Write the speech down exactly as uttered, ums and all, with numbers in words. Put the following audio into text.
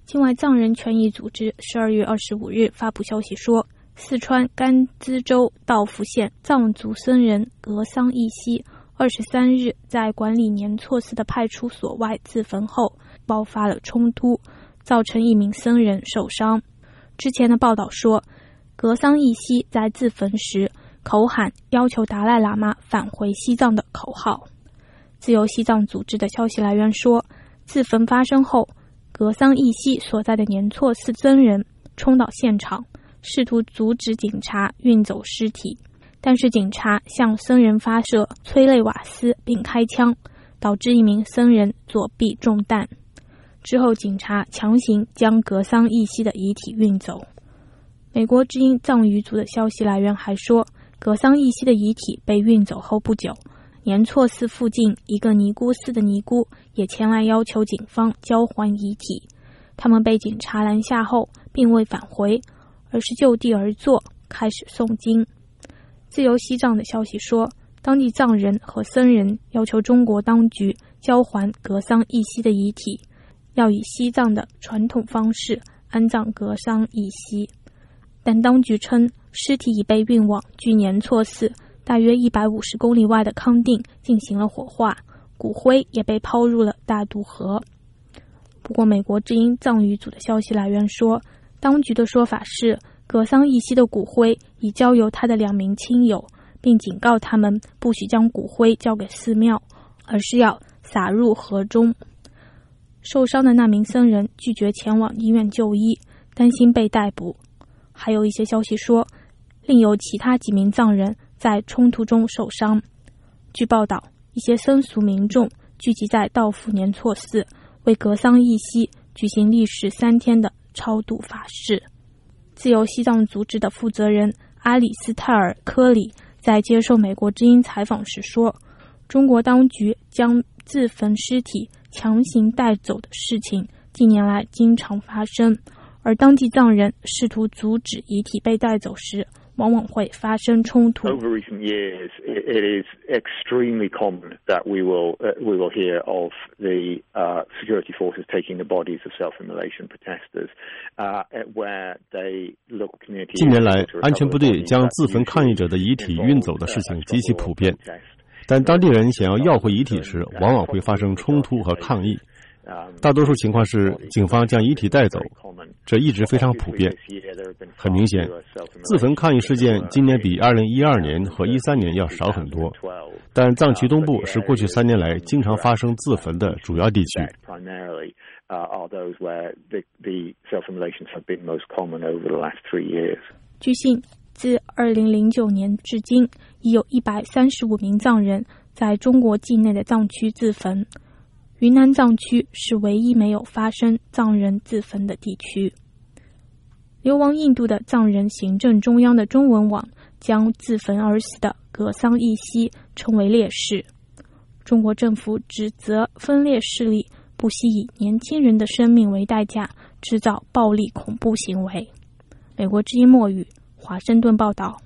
境外藏人权益组织十二月二十五日发布消息说，四川甘孜州道孚县藏族僧人格桑义熙二十三日在管理年措寺的派出所外自焚后爆发了冲突，造成一名僧人受伤。之前的报道说，格桑义熙在自焚时口喊要求达赖喇嘛返回西藏的口号。自由西藏组织的消息来源说，自焚发生后，格桑义熙所在的年措寺僧人冲到现场，试图阻止警察运走尸体，但是警察向僧人发射催泪瓦斯并开枪，导致一名僧人左臂中弹。之后警察强行将格桑义熙的遗体运走。美国之音藏语组的消息来源还说，格桑义熙的遗体被运走后不久，年措寺附近一个尼姑寺的尼姑也前来要求警方交还遗体，他们被警察拦下后并未返回，而是就地而坐，开始诵经。自由西藏的消息说，当地藏人和僧人要求中国当局交还格桑义熙的遗体，要以西藏的传统方式安葬格桑义熙，但当局称尸体已被运往距年措寺大约一百五十公里外的康定进行了火化，骨灰也被抛入了大渡河。不过美国之音藏语组的消息来源说，当局的说法是格桑义熙的骨灰已交由他的两名亲友，并警告他们不许将骨灰交给寺庙，而是要撒入河中。受伤的那名僧人拒绝前往医院就医，担心被逮捕。还有一些消息说，另有其他几名藏人在冲突中受伤。据报道，一些僧俗民众聚集在道孚年措寺，为格桑义熙举行历时三天的超度法事。自由西藏组织的负责人阿里斯泰尔·科里在接受美国之音采访时说，中国当局将自焚尸体强行带走的事情近年来经常发生，而当地藏人试图阻止遗体被带走时，往往会发生冲突。 Over recent years, it is extremely common that we will uh, we will hear of the uh, security forces taking the bodies of self-immolation protesters, uh, where they local communities. 近年来，安全部队将自焚抗议者的遗体运走的事情极其普遍，但当地人想要要回遗体时，往往会发生冲突和抗议。大多数情况是警方将遗体带走，这一直非常普遍。很明显，自焚抗议事件今年比二零一二年和一三年要少很多，但藏区东部是过去三年来经常发生自焚的主要地区。 据悉，自二零零九年至今，已有一百三十五名藏人在中国境内的藏区自焚。云南藏区是唯一没有发生藏人自焚的地区。流亡印度的藏人行政中央的中文网将自焚而死的格桑义熙称为烈士。中国政府指责分裂势力不惜以年轻人的生命为代价，制造暴力恐怖行为。美国之音墨语华盛顿报道。